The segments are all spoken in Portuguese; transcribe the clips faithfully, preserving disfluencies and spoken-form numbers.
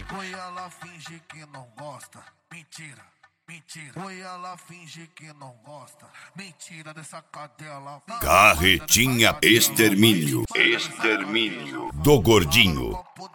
Oi, ela finge que não gosta. Mentira, mentira. Oi, ela finge que não gosta. Mentira dessa cadela. Carretinha Extermínio. Extermínio do Gordinho.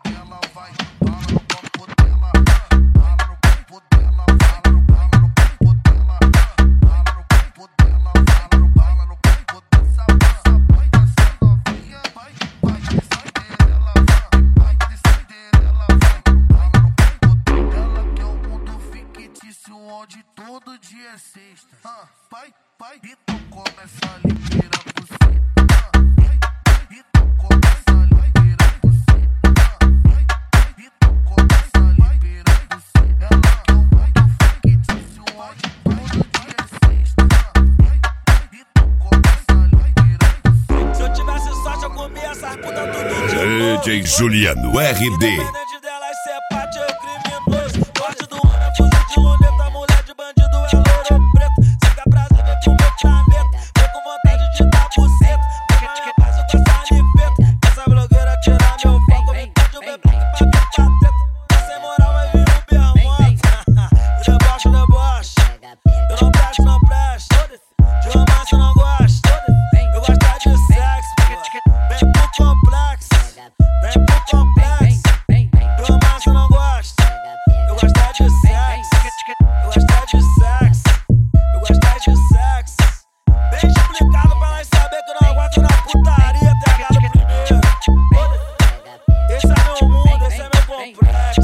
Onde todo dia é sexta. Ah, pai, pai, então começa a liberar você. Ah, então começa a liberar você. Ah, então começa a liberar você. Ela que é um mundo fictício onde todo dia é sexta. Ah, então começa a liberar você. Se eu tivesse sorte, eu comia essas putas tudo de novo. D J Juliano R D. Independente delas ser parte ou criminoso. Corte do ano é fuzil de luneta, mulher de bandido é louro preto. Se quer prazer, vem pro meu planeta. Tô com vontade de dar buceta. Mas eu passo nipeta. Essa blogueira tira meu foco, me pede o bebê pra pintar treta. Sem moral vai vir o bermota. Deboche, deboche. Eu não presto, não presto. De romance eu não gosto. Eu gosto é de sexo, pô. Vem pro complexo. Vem pro complexo. De romance eu não gosto. Eu gosto é de sexo. Eu gosto é de sexo. Eu gosto é de sexo. Bem explicado pra nós saber que eu não aguento na putaria. Pegado primeiro. Esse é meu mundo, esse é meu complexo.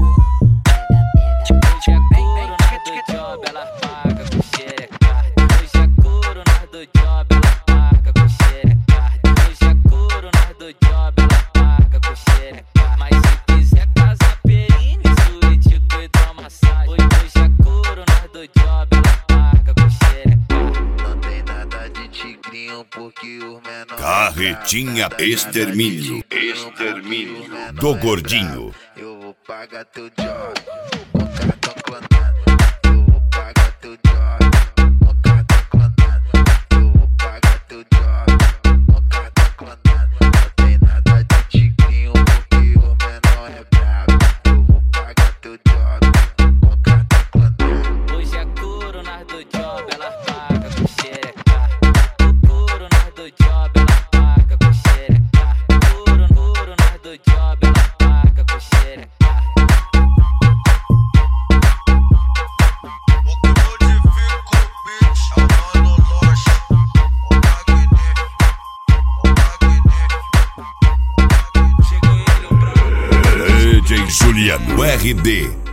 Hoje é couro, nós do job, ela paga com xerecard. Hoje é couro, nós do job, ela paga com xerecard. Hoje é couro, nós do job, ela paga com xerecard. Mas se quiser casa perine, suíte, cuida massagem. Hoje é couro, nós do job, ela paga com xerecard. Não tem nada de tigrinho porque os menores. Carretinha Extermínio. Extermínio do Gordinho. Eu vou pagar teu job com cartão clonado. Eu vou pagar teu job com cartão clonado. Eu vou pagar teu job com cartão clonado. Não tem nada de tigrinho porque o menor é brabo. Eu vou pagar teu job com cartão clonado. Hoje é couro, nós do job, ela paga com xerecard. Couro, nós do job, ela paga com xerecard. Couro, couro, nós do job, ela paga com xerecard. D J Juliano R D.